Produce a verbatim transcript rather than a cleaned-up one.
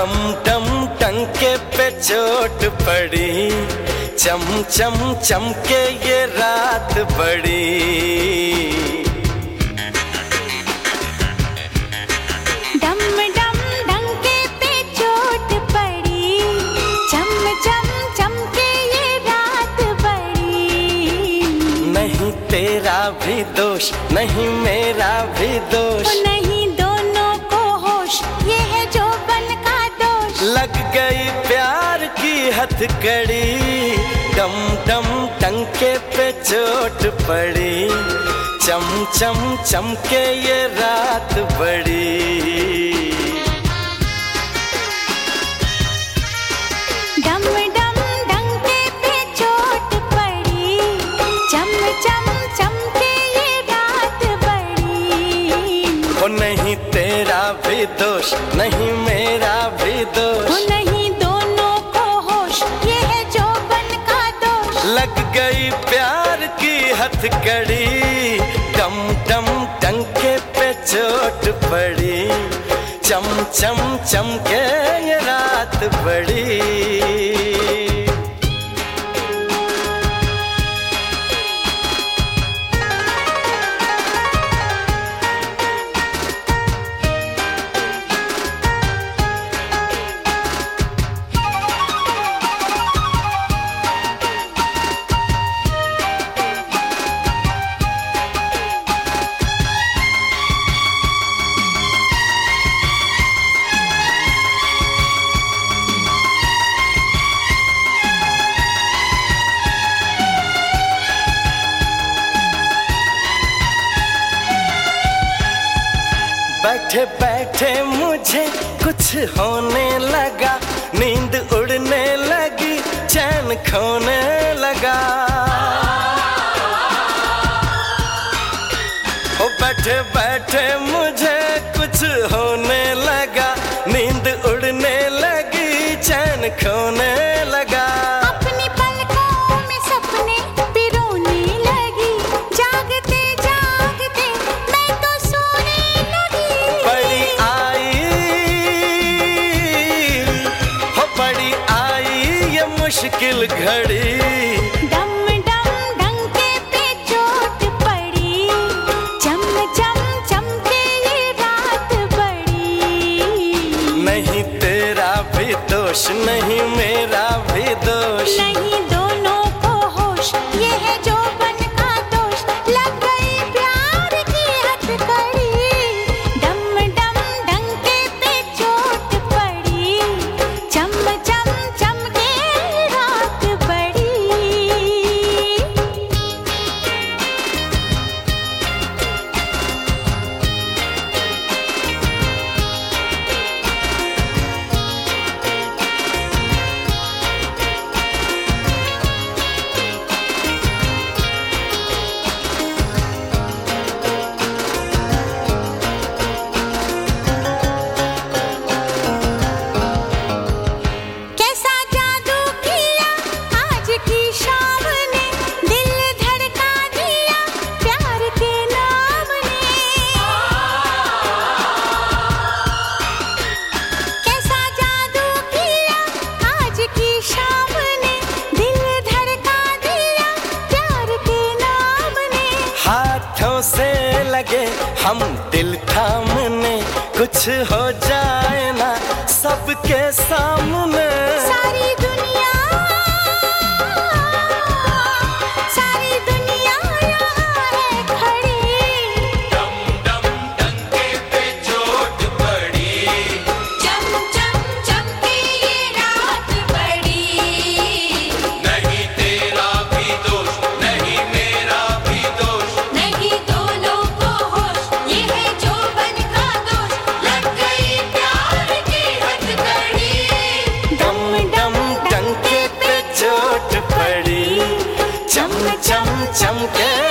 डम डम टंके पे चोट पड़ी, चम चम चमके ये रात बड़ी। डम डम टंके पे चोट पड़ी, चम चम चमके ये रात बड़ी। नहीं तेरा भी दोष, नहीं मेरा भी दोष, नहीं दोनों को होश, ये है जोबन का दोष। लग गई प्यार की हथकड़ी, डम डम टंके पे चोट पड़ी, चम चम चमके ये रात बड़ी। डम डम टंके पे चोट पड़ी, चम चम चमके ये रात बड़ी। ओ नहीं तेरा भी दोष, नहीं मेरा भी दोष, नहीं दोनों को होश, ये है जोबन का दोष। लग गई प्यार की हथकड़ी, डम डम टंके पे चोट पड़ी, चम चम चमके ये रात बड़ी। बैठे बैठे मुझे कुछ होने लगा, नींद उड़ने लगी, चैन खोने लगा। ओ बैठे बैठे मुझे कुछ होने लगा, नींद उड़ने लगी, चैन खोने लगा। अपनी पलकों में सपने पिरोने लगी, जागते जागते मैं तो सोने लगी। बड़ी आई हो बड़ी आई ये मुश्किल घड़ी, डम डम डंके पे चोट पड़ी, चम चम चमके ये रात बड़ी। नहीं तेरा भी दोष, नहीं मेरा भी दोष, नहीं दोनों को होश, ये है जोबन का दोष। लग गई प्यार की हथकड़ी, डम डम डंके पे चोट पड़ी, चम चम चमके रात बड़ी। कैसा जादू किया आज की शाम ने, दिल धड़का दिया प्यार के नाम ने। कैसा जादू किया आज की शाम ने, दिल धड़का दिया प्यार के नाम ने। हाथों से लगे हम दिल थामने, कुछ हो जाए ना सबके सामने। सारी दुनिया सारी दुनिया यहाँ है खड़ी, डम डम टंके पे चोट पड़ी, चम चम चमके ये रात बड़ी। नहीं तेरा भी दोष, नहीं मेरा भी दोष, नहीं दोनों को होश, ये है जोबन का दोष। लग गई प्यार की हथकड़ी, डम डम टंके पे चोट पड़ी, चम चम चमके